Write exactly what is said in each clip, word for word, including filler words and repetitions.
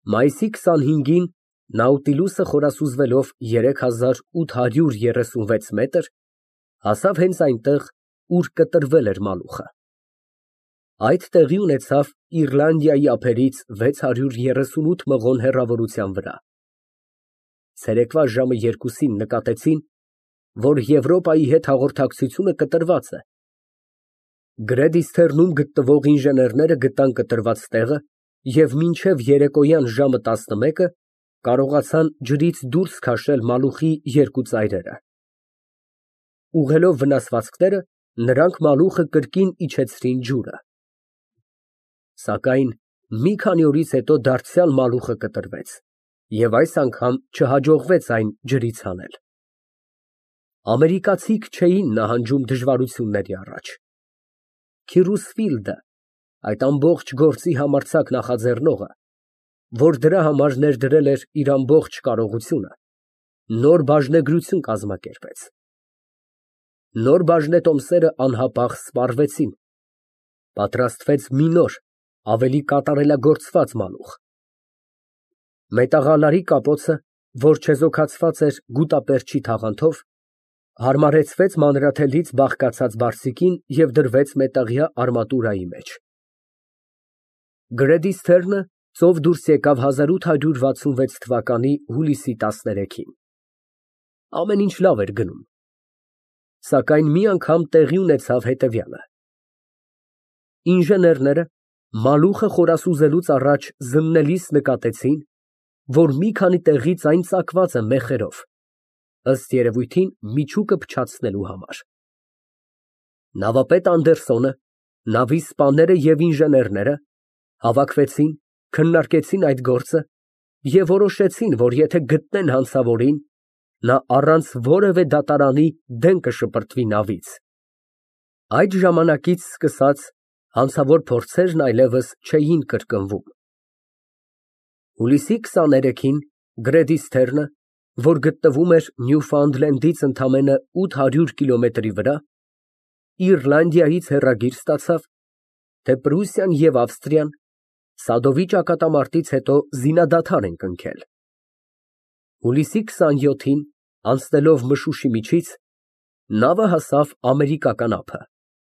Մայիսի քսանհինգին Նաուտիլուսը խորասուզվելով երեք հազար ութ հարյուր երեսունվեց մետր, հասավ հենց այնտեղ, ուր կտրվել էր Մալուխը։ Այդ տեղի ունեցավ Իռլանդիայի ափերից վեց հարյուր երեսունութ մղոն հեռավորության վրա։ Ցերեկվա ժամը երկուսին նկատեցին, որ Եվրոպայի հետ հաղորդակցությունը կտրված է։ Գրեդիստերնում գտնվող ինժեներները գտան կտրված տեղը և մինչև երեկոյան ժամը տասնմեկը կարողացան ջրից դուրս քաշել Մալուխի երկու ծայրերը։ Ուղղելով վնասվածքները, նրանք Մալուխը կրկին իջեցրին ջուրը։ Սակայն մի քանի օրից հետո դարձյալ Մալուխը կտրվեց, և այս անգամ չհաջողվեց այն ջրից հանել։ Ամերիկացիք չէին նահանջում դժվարությունների առաջ։ Քիրուսֆիլդը, այդ ամբողջ գործի համարձակ նախաձեռնողը, որ դրա համար ներդրել էր իր ամբողջ կարողությունը, նոր բաժնեգրություն կազմակերպեց։ Նոր բաժնետոմսերը անհապաղ սպառվեցին։ Պատրաստվեց մի նոր, ավելի կատարելագործված Մալուխ։ Մետաղալարի կապոցը, որ չեզոքացված էր գուտապերճի թաղանթով, հարմարեցվեց մանրաթելից բաղկացած բարձիկին և դրվեց մետաղյա արմատուրայի մեջ։ Գրեդիստերնը ծով դուրս եկավ հազար ութ հարյուր վաթսունվեց թվականի հուլիսի տասներեքին։ Ամեն ինչ լավ էր գնում։ Սակայն մի անգամ տեղի ունեցավ հետևյալը. ինժեներները Մալուխը խորասուզելուց առաջ զննելիս նկատեցին, որ մի քանի տեղից այն ծակված է մեխերով, ըստ երևույթին միջուկը փչացնելու համար։ Նավապետ Անդերսոնը, նավի սպաները և ինժեներները հավաքվեցին, քննարկեցին այդ գործը և որոշեցին, որ եթե գտնեն հանցավորին, նա առանց որևէ դատարանի դեն կշպրտվի նավից։ Այդ ժամանակից սկսած հանցավոր փորձերն այլևս չէին կրկնվում։ Հուլիսի քսաներեքին Գրեդիստերնը, որ գտնվում էր Նյուֆաունդլենդից ընդամենը ութ հարյուր կիլոմետրի վրա, Իռլանդիայից հեռագիր ստացավ, թե Պրուսիան և Ավստրիան Սադովի ճակատամարտից հետո զինադադար են կնքել։ Հուլիսի քսանյոթին, անցնելով Մշուշի միջից, նավը հասավ ամերիկական ափը։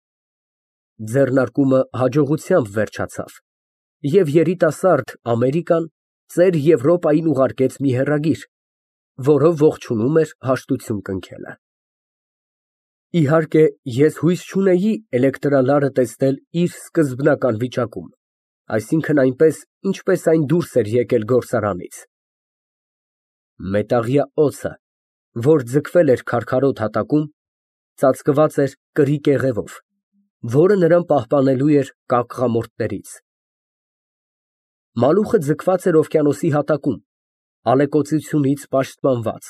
Ձեռնարկումը հաջողությամբ վերջացավ, և երիտասարդ Ամերիկան ծեր Եվրոպային ուղարկեց մի հեռագիր, որով ողջունում էր հաշտություն կնքելը։ Իհարկե, ես հույս չունեի էլեկտրալարը տեսնել իր սկզբնական վիճակում, այսինքն այնպես, ինչպես այն դուրս էր եկել գործարանից։ Մետաղյա օձը, որ ձգվել էր քարքարոտ հատակում, ծածկված էր կրի կեղևով, որը նրան պահպանելու էր կաղկամորտներից։ Մալուխը ձգված էր օվկիանոսի հատակում, ալեկոծությունից պաշտպանված,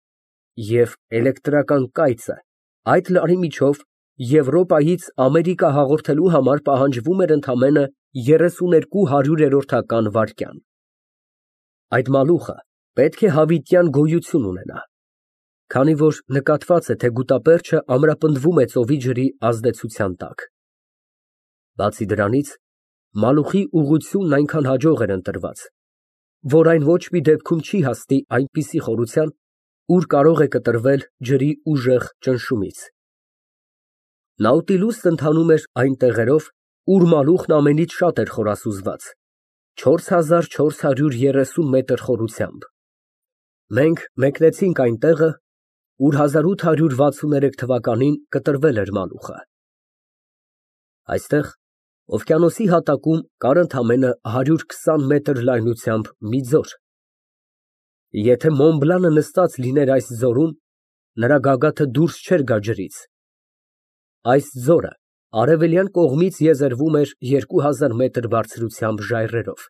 և էլեկտրական կայծը այդ լարի միջով Եվրոպայից Ամերիկա հաղորդելու համար պահանջվում էր ընդամենը երեսուներկու հարյուրերորդական վայրկյան։ Այդ Մալուխը պետք է հավիտյան գոյություն ունենա, քանի որ նկատված է, թե գուտապերճը ամրապնդվում է ծովի ջրի ազդեցության տակ։ Բացի դրանից, Մալուխի ուղղությունն այնքան հաջող էր ընտրված, որ այն ոչ մի դեպքում չի հասնի այնպիսի խորության, ուր կարող է կտրվել ջրի ուժեղ ճնշումից։ Նաուտիլուսն ընթանում էր այն տեղերով, ուր Մալուխն ամենից շատ էր խորասուզված, չորս հազար չորս հարյուր երեսուն մետր խորությամբ։ Մենք մեկնեցինք այն տեղը, ուր հազար ութ հարյուր վաթսուներեք թվականին կտրվել էր Մալուխը։ Այստեղ, օվկիանոսի հատակում, կար ընդամենը հարյուր քսան մետր լայնությամբ մի ձոր։ Եթե Մոնբլանը նստած լիներ այս ձորում, նրա գագաթը դուրս չէր գա ջրից։ Այս ձորը արևելյան կողմից եզերվում էր երկու հազար մետր բարձրությամբ ժայռերով։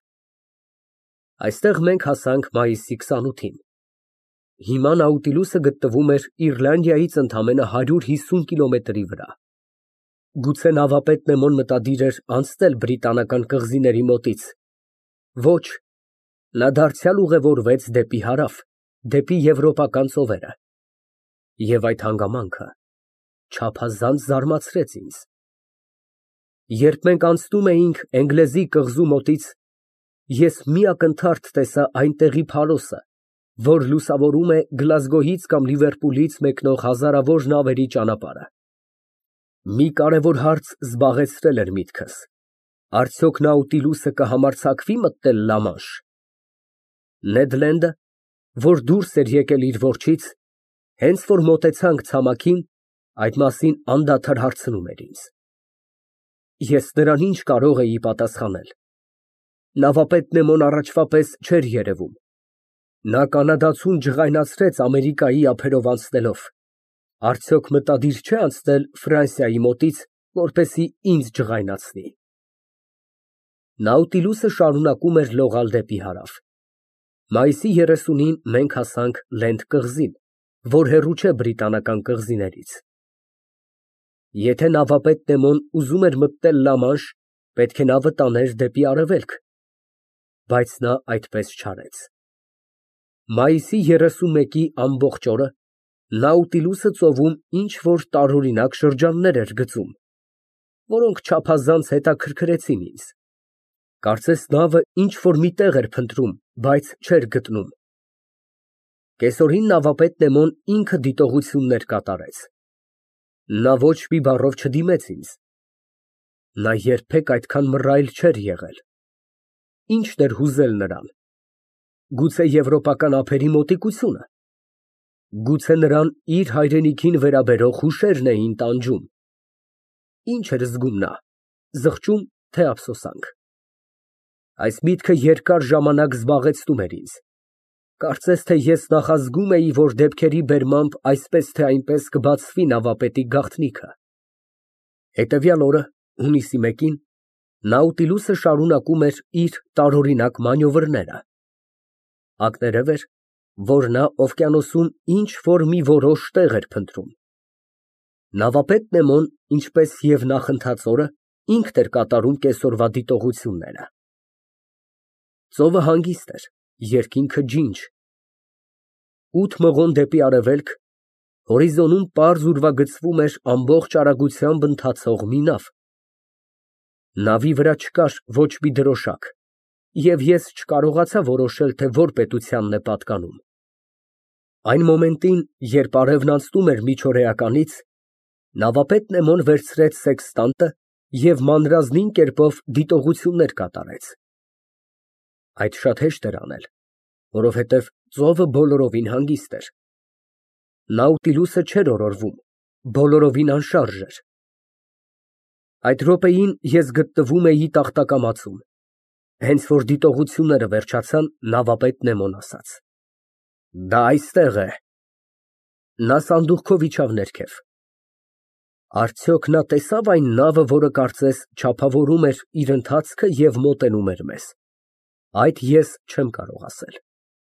Այստեղ մենք հասանք մայիսի քսանութին։ Հիմա Նաուտիլուսը գտնվում էր Իռլանդիայից ընդամենը հարյուր հիսուն կիլոմետրի վրա։ Գուցե նավապետ Նեմոն մտադիր էր անցնել բրիտանական կղզիների մոտից։ Ոչ, նա դարձյալ ուղևորվեց դեպի հարավ, դեպի եվրոպական ծովերը։ Եվ այդ հանգամանքը չափազանց զարմացրեց ինձ։ Երբ մենք անցնում էինք Էնգլեզի կղզու մոտից, ես մի ակնթարթ տեսա այնտեղի փարոսը, որ լուսավորում է Գլազգոյից կամ Լիվերպուլից մեկնող հազարավոր նավերի ճանապարհը։ Մի կարևոր հարց զբաղեցրել էր միտքս. արդյոք Նաուտիլուսը կհամարձակվի մտնել Լա֊Մանշ։ Նեդ Լենդը, որ դուրս էր եկել իր որջից, հենց որ մոտեցանք ցամաքին, այդ մասին անդադար հարցնում էր ինձ։ Ես նրան ինչ կարող էի պատասխանել։ Նավապետ Նեմոն առաջվա պես չէր երևում։ Նա կանադացուն ջղայնացրեց Ամերիկայի ափերով անցնելով, արդյոք մտադիր չէ անցնել Ֆրանսիայի մոտից, որպեսզի ինձ ջղայնացնի։ Նաուտիլուսը շարունակում էր լողալ դեպի հարավ։ Մայիսի երեսունին մենք հասանք Լենդ կղզին, որ հեռու չէ բրիտանական կղզիներից։ Եթե նավապետ Նեմոն ուզում էր մտնել Լա-Մանշ, պետք է նավը տաներ դեպի արևելք, բայց նա այդպես չարեց։ Մայիսի երեսունմեկի ամբողջ օրը Նաուտիլուսը ծովում ինչ֊որ տարօրինակ շրջաններ էր գծում, որոնք չափազանց հետաքրքրեցին ինձ։ Կարծես նավը ինչ֊որ մի տեղ էր փնտրում, բայց չէր գտնում։ Կեսօրին նավապետ Նեմոն ինքը դիտողություններ կատարեց։ Նա ոչ մի բառով չդիմեց ինձ։ Նա երբեք այդքան մռայլ չէր եղել։ Ի՞նչն էր հուզել նրան։ Գուցե եվրոպական ափերի մոտիկությունը։ Գուցե նրան իր հայրենիքին վերաբերող հուշերն էին տանջում։ Ինչ էր զգում նա, զղջում, թե ափսոսանք։ Այս միտքը երկար ժամանակ զբաղեցնում էր ինձ։ Կարծես թե ես նախազգում էի, որ դեպքերի բերմամբ այսպես թե այնպես կբացվի նավապետի գաղտնիքը։ Հետևյալ օրը, հունիսի մեկին, Նաուտիլուսը շարունակում էր իր տարօրինակ մանևրները։ Ակներև էր, որ նա օվկիանոսում ինչ֊որ մի որոշ տեղ էր փնտրում։ Նավապետ Նեմոն, ինչպես և նախընթաց օրը, ինքն էր կատարում կեսօրվա դիտողությունները։ Ծովը հանգիստ էր, երկինքը ջինջ։ Ութ մղոն դեպի արևելք, հորիզոնում պարզ ուրվագծվում էր ամբողջ արագությամբ ընթացող մի նավ։ Նավի վրա չկար ոչ մի դրոշակ, և ես չկարողացա որոշել, թե որ պետությանն է պատկանում։ Այն մոմենտին, երբ արևն անցնում էր միջօրեականից, նավապետ Նեմոն վերցրեց սեքստանտը և մանրազնին կերպով դիտողություններ կատարեց։ Այդ շատ հեշտ էր անել, որովհետև ծովը բոլորովին հանգիստ էր։ Նաուտիլուսը չէր օրորվում, բոլորովին անշարժ էր։ Այդ րոպեին ես գտնվում էի տախտակամածում։ Հենց որ դիտողությունները վերջացան, նավապետ Նեմոն ասաց. «Դա այստեղ է»։ Նա սանդուղքով իջավ ներքև։ Արդյոք նա տեսավ այն նավը, որը կարծես չափավորում էր իր ընթացքը և մոտենում էր մեզ։ Այդ ես չեմ կարող ասել։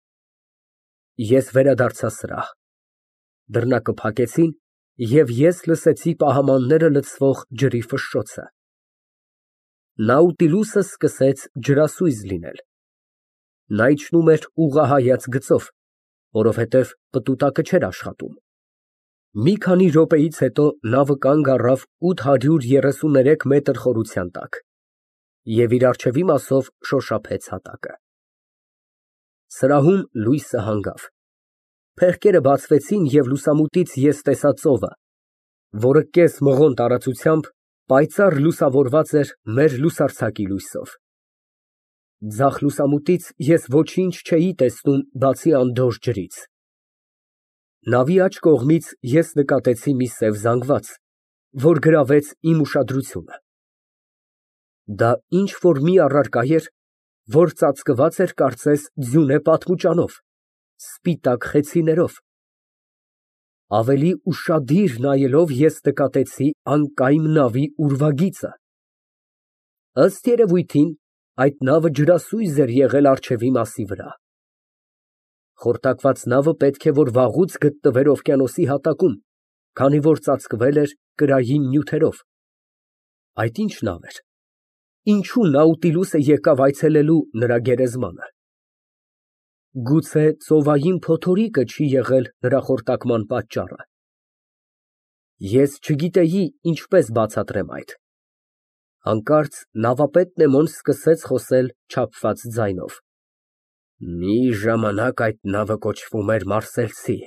Ես վերադարձա սրահ։ Դռնակը փակեցին, և ես լսեցի պահամանները լցվող ջրի ֆշշոցը։ Նաուտիլուսը սկսեց ջրասույզ լինել։ Նա իջնում էր ուղղահայաց գծով, որովհետև պտուտակը չէր աշխատում։ Մի քանի րոպեից հետո նավը կանգ առավ ութ հարյուր երեսուներեք մետր խորության տակ և իր առջևի մասով շոշափեց հատակը։ Սրահում լույսը հանգավ։ Փեղկերը բացվեցին, և լուսամուտից ես տեսա ծովը, որը կես մղոն տարածությամբ պայծառ լուսավորված էր մեր լուսարձակի լույսով։ Ձախ լուսամուտից ես ոչինչ չէի տեսնում, բացի անդորր ջրից։ Նավի աջ կողմից ես նկատեցի մի սև զանգված, որ գրավեց իմ ուշադրությունը։ Դա ինչ֊որ մի առարկա էր, որ ծածկված էր կարծես ձյունե պատմուճանով, սպիտակ խեցիներով։ Ավելի ուշադիր նայելով ես նկատեցի անկայմ նավի ուրվագիծը։ Ըստ երևույթին, այդ նավը ջրասույզ էր եղել առջևի մասի վրա։ Խորտակված նավը պետք է որ վաղուց գտնվեր օվկիանոսի հատակում, քանի որ ծածկվել էր կրային նյութերով։ Այդ ի՞նչ նավ էր։ Ինչու Նաուտիլուսը եկավ այցելելու նրա գերեզմանը։ Գուցե ծովային փոթորիկը չի եղել նրա խորտակման պատճառը։ Ես չգիտեի ինչպես բացատրեմ այդ։ Հանկարծ նավապետ Նեմոն սկսեց խոսել չափված ձայնով. Մի ժամանակ այդ նավը կոչվում էր Մարսելցի։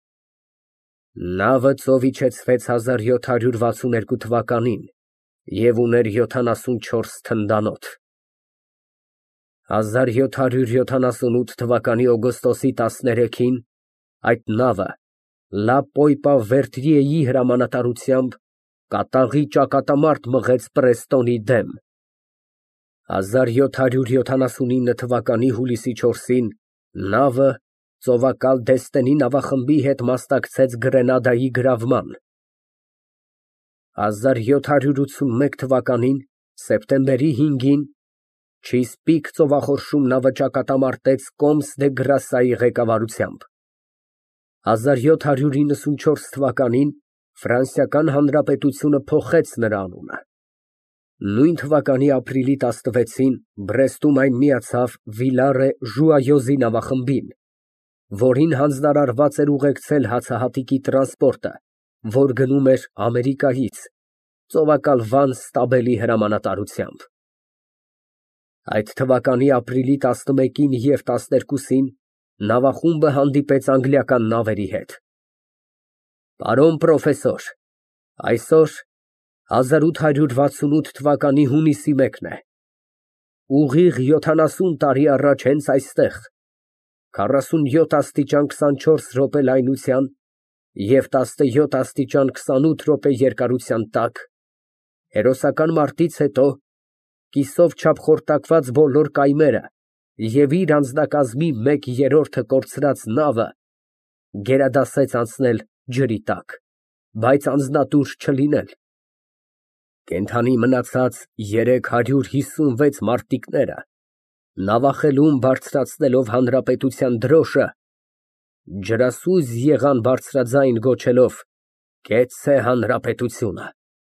Նավը ծով իջեցվեց հազար յոթ հարյուր վաթսուն երկու թվականին և ուներ յոթանասունչորս թնդանոթ։ հազար յոթ հարյուր յոթանասունութ թվականի օգոստոսի տասներեքին այդ նավը Լա Պոյպա֊Վերտրիեի հրամանատարությամբ կատաղի ճակատամարտ մղեց Պրեստոնի դեմ։ հազար յոթ հարյուր յոթանասունինը թվականի հուլիսի չորսին նավը ծովակալ Դեստենի նավախմբի հետ մասնակցեց Գրենադայի գրավման։ հազար յոթ հարյուր ութսունմեկ թվականին սեպտեմբերի հինգին Չիսպիկ ծովախորշում նավը ճակատամարտեց Կոմս դե Գրասսայի ղեկավարությամբ։ հազար յոթ հարյուր իննսունչորս թվականին Ֆրանսիական Հանրապետությունը փոխեց նրա անունը։ Նույն թվականի ապրիլի տասնվեցին Բրեստում այն միացավ Վիլարե Ժուայոզի նավախմբին, որին հանձնարարված էր ուղեկցել հացահատիկի տրանսպորտը, որ գնում էր Ամերիկայից, ծովակալ Վանս Ստաբելի հրամանատարությամբ։ Այդ թվականի ապրիլի տասնմեկին և տասներկուսին նավախումբը հանդիպեց անգլիական նավերի հետ։ Պարոն պրոֆեսոր, այսօր հազար ութ հարյուր վաթսունութ թվականի հունիսի մեկն է, ուղիղ յոթանասուն տարի առաջ հենց այստեղ, քառասունյոթ աստիճան քսանչորս րոպե լայնության և տասնյոթ աստիճան քսանութ րոպե երկարության տակ, հերոսական մարտից հետո, կիսով չափ խորտակված բոլոր կայմերը և իր անձնակազմի մեկ երրորդը կորցրած նավը գերադասեց անցնել ջրի տակ, բայց անձնատուր չլինել։ Կենդանի մնացած երեք հարյուր հիսունվեց մարտիկները նավախելում բարձրացնելով հանրապետության դրոշը, ջրասույզ եղան բարձրաձայն գոչելով. «Կեցցե հանրապետությունը»։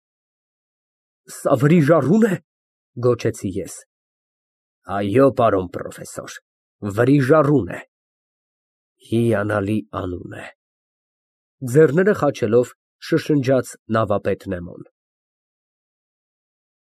Սա վրիժառու՞ն է, գոչեցի ես։ Այո, պարոն պրոֆեսոր, վրիժառուն է։ Հիանալի անուն է, ձեռները խաչելով շշնջաց նավապետ Նեմոն։